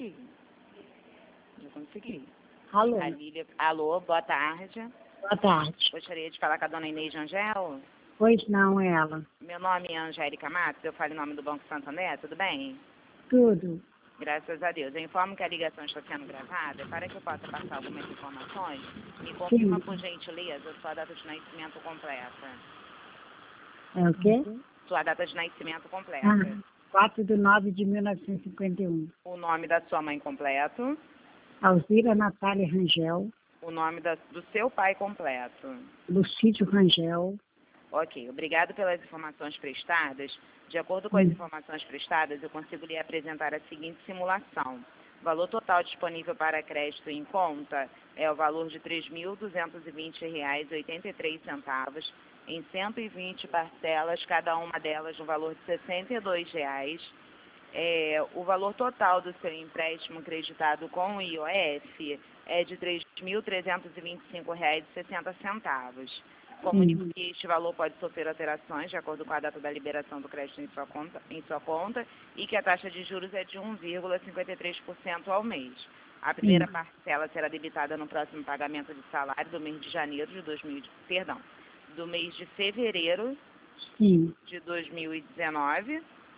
consegui. Já consegui. Alô? A Lília... Alô, boa tarde. Boa tarde. Gostaria de falar com a dona Inês Angel. Pois não, ela. Meu nome é Angélica Matos, eu falo em nome do Banco Santander, tudo bem? Tudo. Graças a Deus. Eu informo que a ligação está sendo gravada. Para que eu possa passar algumas informações, me Sim. confirma, por gentileza, sua data de nascimento completa. É o quê? Sua data de nascimento completa. 4/9/1951. O nome da sua mãe completo. Alzira Natália Rangel. O nome do seu pai completo. Lucídio Rangel. Ok, obrigado pelas informações prestadas. De acordo com as informações prestadas, eu consigo lhe apresentar a seguinte simulação. O valor total disponível para crédito em conta é o valor de R$ 3.220,83, em 120 parcelas, cada uma delas no valor de R$ 62. O valor total do seu empréstimo creditado com o IOF é de R$ 3.325,60. Comunico que este valor pode sofrer alterações de acordo com a data da liberação do crédito em sua conta e que a taxa de juros é de 1,53% ao mês. A primeira parcela será debitada no próximo pagamento de salário do mês de janeiro de do mês de fevereiro de 2019.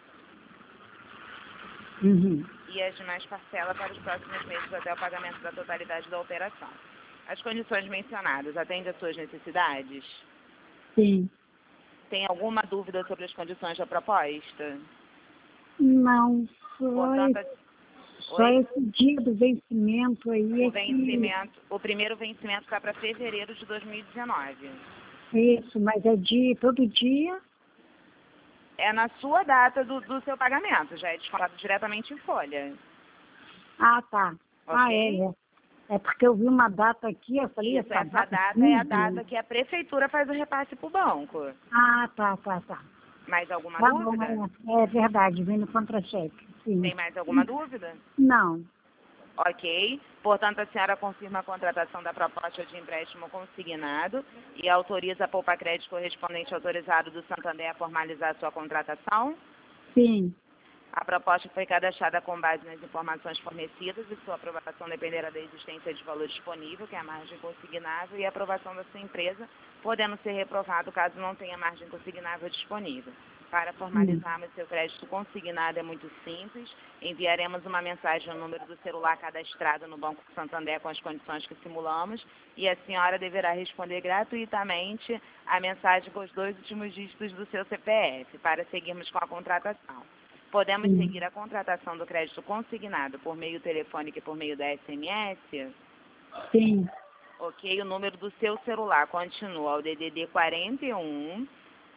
E as demais parcelas para os próximos meses até o pagamento da totalidade da operação. As condições mencionadas atendem às suas necessidades? Sim. Tem alguma dúvida sobre as condições da proposta? Não, Portanto, só esse dia do vencimento aí. O primeiro vencimento está para fevereiro de 2019. Isso, mas é todo dia? É na sua data do seu pagamento, já é descontado diretamente em folha. Ah, tá. Ok? É porque eu vi uma data aqui, eu falei... Isso, essa data é a data que a prefeitura faz o repasse para o banco. Ah, tá. Mais alguma Tá dúvida? bom, é verdade, vem no contra-cheque, sim. Tem mais alguma dúvida? Não. Ok. Portanto, a senhora confirma a contratação da proposta de empréstimo consignado e autoriza a Poupa Crédito correspondente autorizado do Santander a formalizar a sua contratação? Sim. A proposta foi cadastrada com base nas informações fornecidas e sua aprovação dependerá da existência de valor disponível, que é a margem consignável, e a aprovação da sua empresa, podendo ser reprovado caso não tenha margem consignável disponível. Para formalizarmos seu crédito consignado é muito simples. Enviaremos uma mensagem no número do celular cadastrado no Banco Santander com as condições que simulamos e a senhora deverá responder gratuitamente a mensagem com os 2 últimos dígitos do seu CPF para seguirmos com a contratação. Podemos seguir a contratação do crédito consignado por meio telefônico e por meio da SMS? Sim. Ok, o número do seu celular continua o DDD 41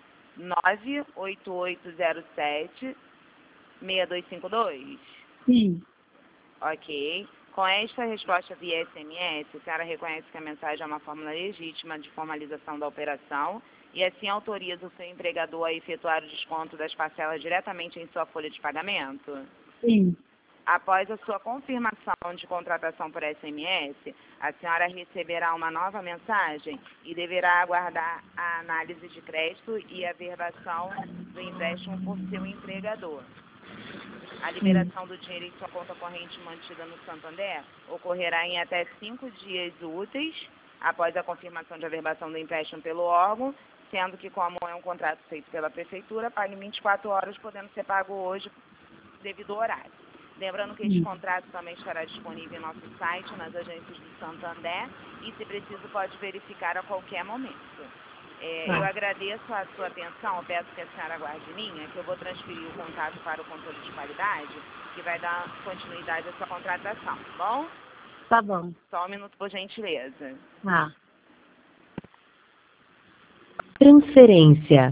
98807 6252. Sim. Ok. Com esta resposta via SMS, a senhora reconhece que a mensagem é uma fórmula legítima de formalização da operação e assim autoriza o seu empregador a efetuar o desconto das parcelas diretamente em sua folha de pagamento? Sim. Após a sua confirmação de contratação por SMS, a senhora receberá uma nova mensagem e deverá aguardar a análise de crédito e a averbação do empréstimo por seu empregador. A liberação do dinheiro em sua conta corrente mantida no Santander ocorrerá em até 5 dias úteis após a confirmação de averbação do empréstimo pelo órgão, sendo que, como é um contrato feito pela Prefeitura, pague em 24 horas, podendo ser pago hoje devido ao horário. Lembrando que este contrato também estará disponível em nosso site, nas agências do Santander, e, se preciso, pode verificar a qualquer momento. Eu agradeço a sua atenção, eu peço que a senhora aguarde linha, que eu vou transferir o contato para o controle de qualidade, que vai dar continuidade à sua contratação, tá bom? Tá bom. Só um minuto, por gentileza. Transferência.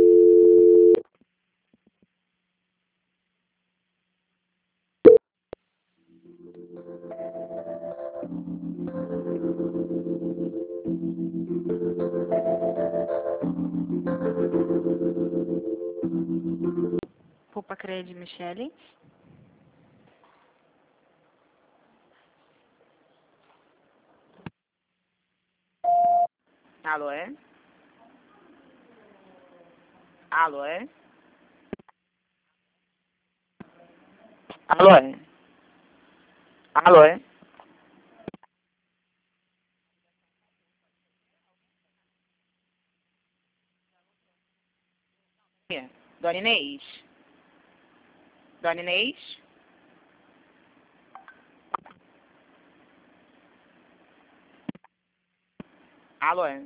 Poupa Crédito, Michele. Alô, é? Alô, é? Alô, é? Alô, é? Dona Inês? Dona Inês? Alô, é?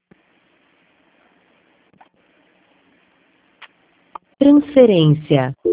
Transferência.